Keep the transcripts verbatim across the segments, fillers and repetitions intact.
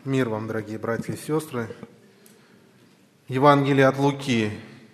Мир вам, дорогие братья и сестры. Евангелие от Луки,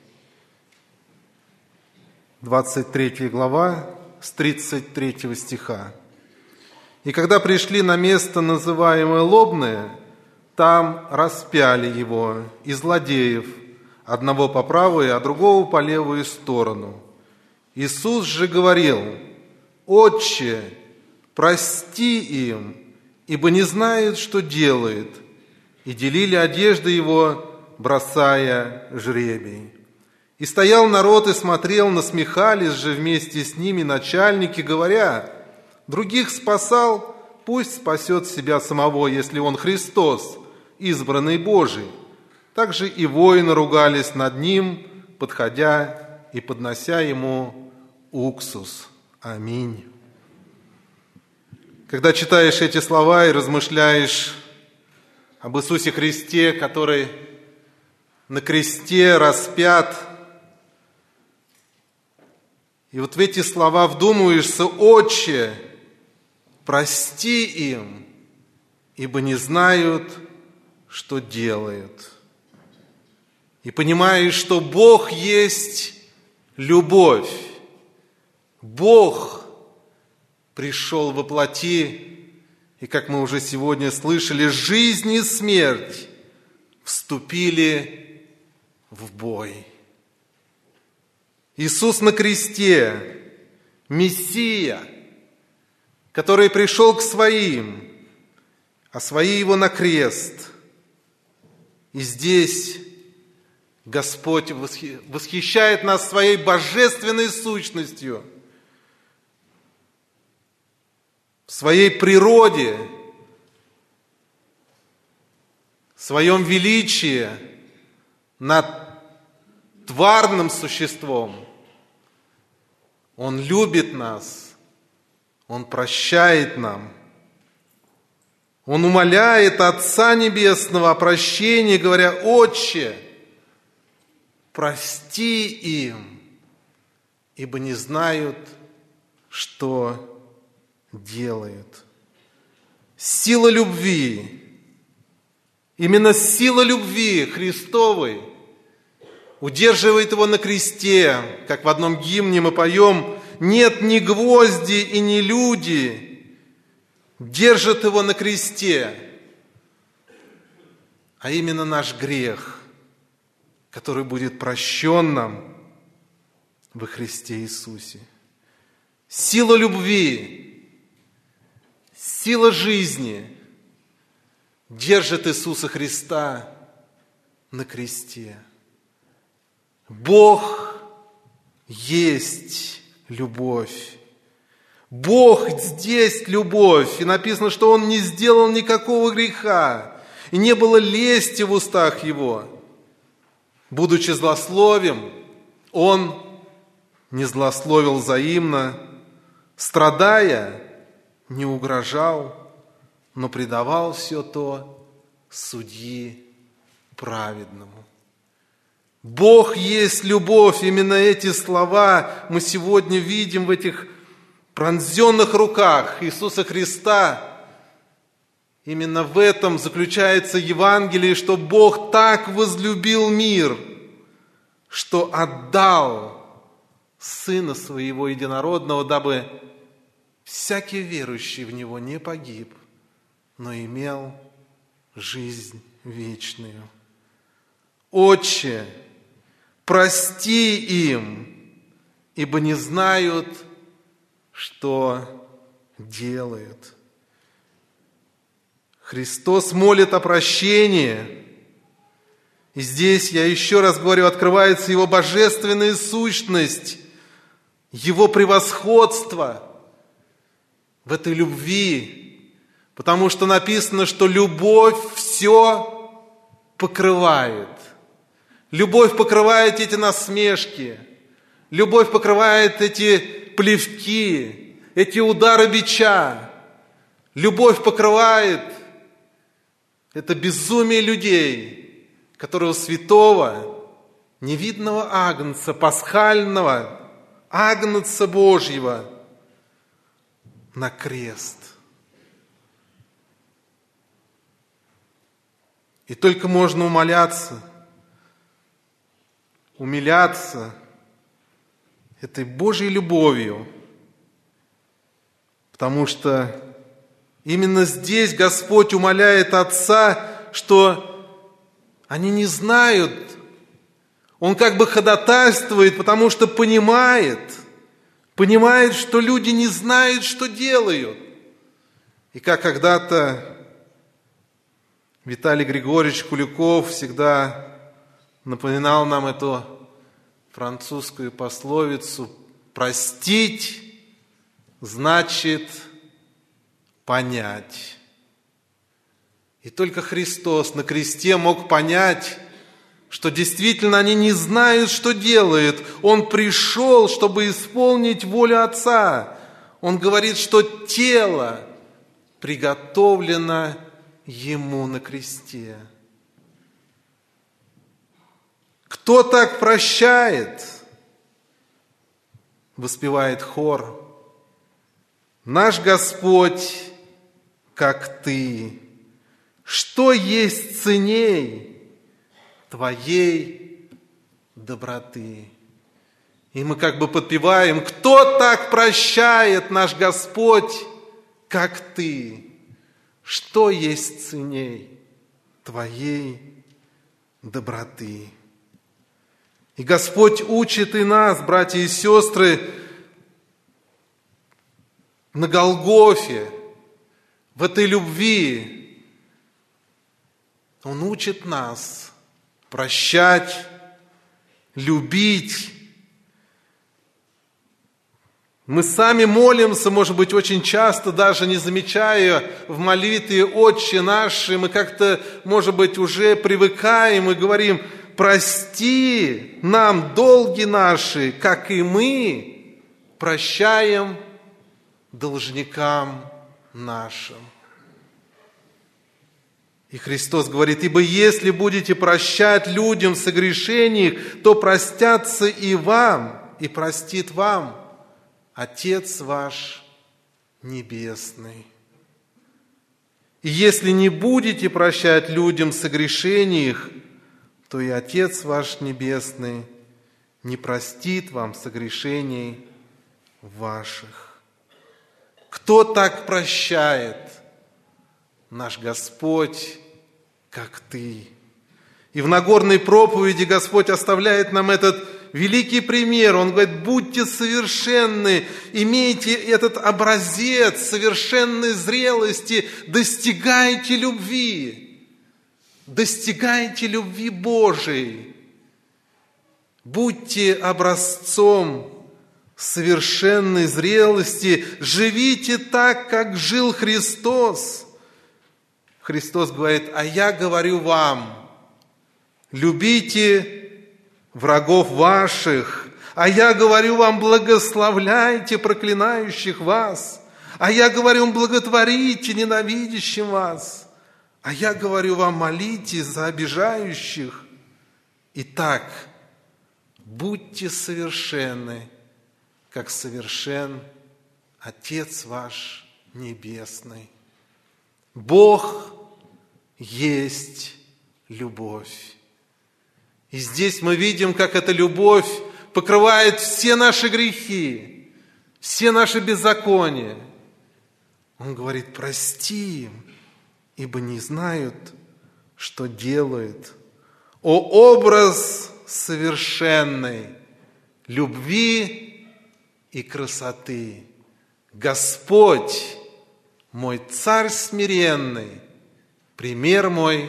двадцать третья глава, с тридцать третьего стиха. «И когда пришли на место, называемое Лобное, там распяли его и злодеев, одного по правую, а другого по левую сторону. Иисус же говорил: Отче, прости им, ибо не знают, что делают. И делили одежды его, бросая жребий. И стоял народ и смотрел, насмехались же вместе с ними начальники, говоря: других спасал, пусть спасет себя самого, если он Христос, избранный Божий. Также и воины ругались над ним, подходя и поднося ему уксус. Аминь». Когда читаешь эти слова и размышляешь об Иисусе Христе, который на кресте распят, и вот в эти слова вдумываешься: «Отче, прости им, ибо не знают, что делают». И понимаешь, что Бог есть любовь. Бог пришел во плоти, и, как мы уже сегодня слышали, жизнь и смерть вступили в бой. Иисус на кресте, Мессия, который пришел к своим, а свои его на крест. И здесь Господь восхищает нас своей божественной сущностью, в своей природе, в своем величии над тварным существом. Он любит нас, Он прощает нам. Он умоляет Отца Небесного о прощении, говоря: «Отче, прости им, ибо не знают, что делают». Сила любви, именно сила любви Христовой удерживает его на кресте, как в одном гимне мы поем: «Нет ни гвозди и ни люди держат его на кресте», а именно наш грех, который будет прощен нам во Христе Иисусе. Сила любви, сила жизни держит Иисуса Христа на кресте. Бог есть любовь. Бог здесь любовь. И написано, что Он не сделал никакого греха, и не было лести в устах Его. Будучи злословим, Он не злословил взаимно, страдая, не угрожал, но предавал все то судьи праведному. Бог есть любовь. Именно эти слова мы сегодня видим в этих пронзенных руках Иисуса Христа. Именно в этом заключается Евангелие, что Бог так возлюбил мир, что отдал Сына Своего Единородного, дабы всякий верующий в Него не погиб, но имел жизнь вечную. Отче, прости им, ибо не знают, что делают. Христос молит о прощении. И здесь, я еще раз говорю, открывается Его божественная сущность, Его превосходство в этой любви, потому что написано, что любовь все покрывает. Любовь покрывает эти насмешки, любовь покрывает эти плевки, эти удары бича. Любовь покрывает это безумие людей, которые у святого, невидного агнца, пасхального агнца Божьего на крест. И только можно умоляться, умиляться этой Божьей любовью, потому что именно здесь Господь умоляет Отца, что они не знают. Он как бы ходатайствует, потому что понимает, понимает, что люди не знают, что делают. И как когда-то Виталий Григорьевич Куликов всегда напоминал нам эту французскую пословицу: «Простить значит понять». И только Христос на кресте мог понять, что действительно они не знают, что делают. Он пришел, чтобы исполнить волю Отца. Он говорит, что тело приготовлено Ему на кресте. Кто так прощает? Воспевает хор. Наш Господь, как Ты. Что есть ценней Твоей доброты? И мы как бы подпеваем: кто так прощает, наш Господь, как Ты? Что есть ценней Твоей доброты? И Господь учит и нас, братья и сестры, на Голгофе, в этой любви. Он учит нас прощать, любить. Мы сами молимся, может быть, очень часто, даже не замечая в молитве «Отче наш», мы как-то, может быть, уже привыкаем и говорим: «Прости нам долги наши, как и мы прощаем должникам нашим». И Христос говорит: «Ибо если будете прощать людям в согрешениях, то простятся и вам, и простит вам Отец ваш Небесный. И если не будете прощать людям в согрешениях, то и Отец ваш Небесный не простит вам согрешений ваших». Кто так прощает? Наш Господь, как Ты. И в Нагорной проповеди Господь оставляет нам этот великий пример. Он говорит: будьте совершенны, имейте этот образец совершенной зрелости, достигайте любви, достигайте любви Божией. Будьте образцом совершенной зрелости, живите так, как жил Христос. Христос говорит: а я говорю вам, любите врагов ваших, а я говорю вам, благословляйте проклинающих вас, а я говорю вам, благотворите ненавидящим вас, а я говорю вам, молитесь за обижающих. Итак, будьте совершенны, как совершен Отец ваш Небесный. Бог есть любовь. И здесь мы видим, как эта любовь покрывает все наши грехи, все наши беззакония. Он говорит: прости им, ибо не знают, что делают. О, образ совершенной любви и красоты! Господь, мой Царь смиренный, пример мой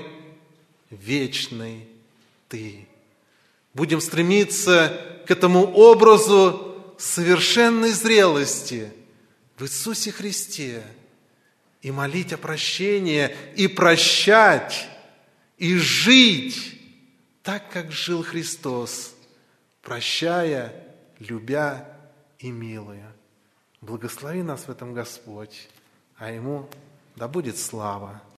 вечный Ты. Будем стремиться к этому образу совершенной зрелости в Иисусе Христе и молить о прощении, и прощать, и жить так, как жил Христос, прощая, любя и милуя. Благослови нас в этом Господь, а Ему да будет слава.